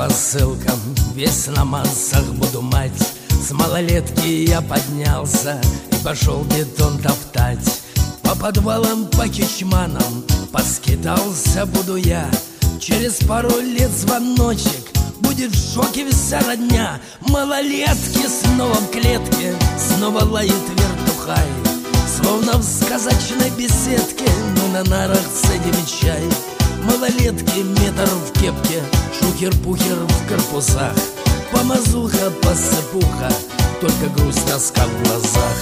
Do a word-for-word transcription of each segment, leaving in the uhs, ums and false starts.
посылкам, весь на массах буду мать. С малолетки я поднялся и пошел бетон топтать. По подвалам, по кичманам поскитался буду я. Через пару лет звоночек, будет в шоке вся родня. Малолетки снова в клетке, снова лает вертухай. Словно в сказочной беседке мы на нарах цедим чай. Малолетки, метр в кепке, шухер-пухер в корпусах. Помазуха, посыпуха, только грусть, тоска в глазах.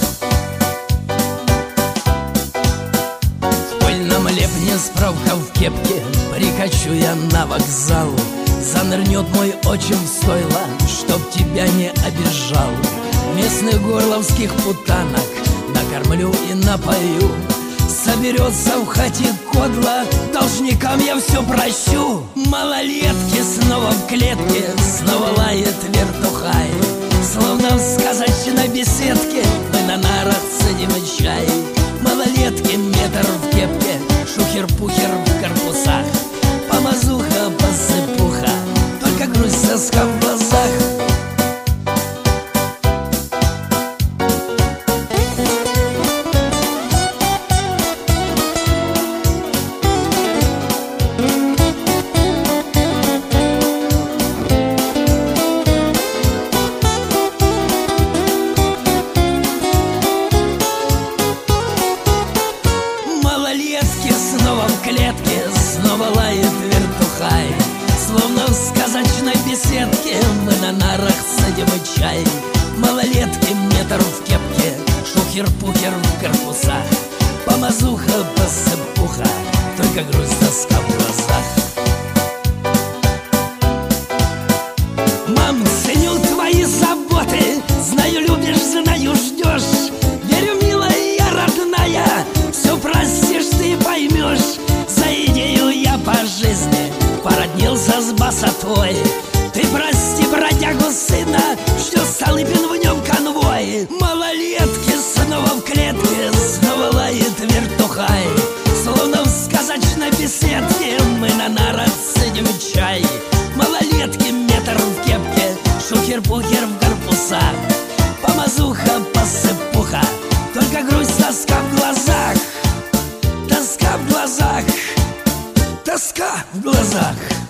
В пыльном лепне справка в кепке, прикачу я на вокзал. Занырнет мой отчим в стойло, чтоб тебя не обижал. Местных горловских путанок накормлю и напою. Соберется в хате кодло, должникам я все прощу. Малолетки снова в клетке, снова лает вертухай. Словно в сказочной беседке мы на нарах цедим чай. Малолетки, метр в кепке, шухер-пухер в корпусах. Помазуха, посыпуха, только грусть, тоска в глазах. Снова в клетке, снова лает вертухай. Словно в сказочной беседке мы на нарах цедим чай. Малолетки, метр в кепке, шухер-пухер в корпусах. Помазуха, посыпуха, только грусть, тоска в глазах. Мам, ценю твои заботы, знаю, любишь, знаю, ждешь. Верю, милая, родная, все простишь, ты поймешь. За идею я по жизни породнился с басотой. Ты прости, бродягу сына, что Столыпин в нем конвой. Малолетки снова в клетке, снова лает вертухай. Словно в сказочной беседке мы на нарах цедим чай. Малолетки, метр в кепке, шухер-пухер в корпусах. Помазуха, посыпуха, только грусть, тоска в глазах. Тоска в глазах, тоска в глазах.